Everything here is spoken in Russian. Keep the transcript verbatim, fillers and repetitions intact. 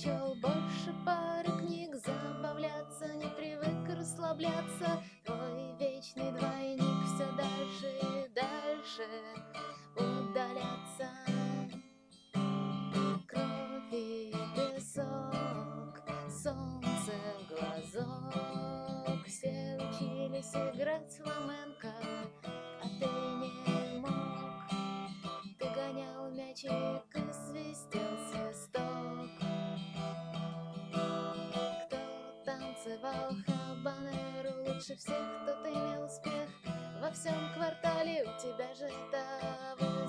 чел больше пары книг, забавляться не привык расслабляться. Твой вечный двойник все дальше и дальше удаляться. Кровь и песок, солнце в глазок. Все учились играть в фламенко, а ты не мог. Ты гонял мячик и свистел свисток. Кто танцевал хабанеру лучше всех, тот имел успех во всем квартале. У тебя же того